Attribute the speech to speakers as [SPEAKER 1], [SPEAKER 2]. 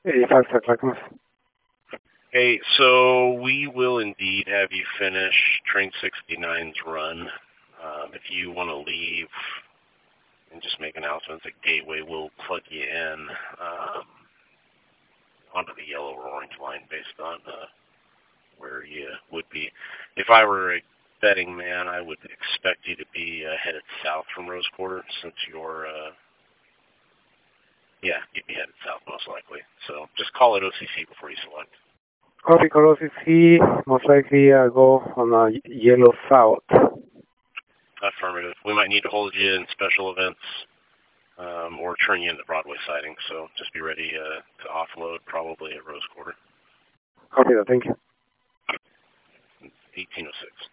[SPEAKER 1] 85 Clackamas.
[SPEAKER 2] Hey, so we will indeed have you finish Train 69's run. If you want to leave and just make announcements at Gateway, we'll plug you in onto the yellow or orange line based on where you would be. If I were a betting man, I would expect you to be headed south from Rose Quarter since you're, you'd be headed south most likely. So just call it OCC before you select.
[SPEAKER 1] Copy, call OCC. Most likely go on yellow south.
[SPEAKER 2] Affirmative. We might need to hold you in special events or turn you into Broadway siding, so just be ready to offload probably at Rose Quarter.
[SPEAKER 1] Copy that, thank you.
[SPEAKER 2] 1806.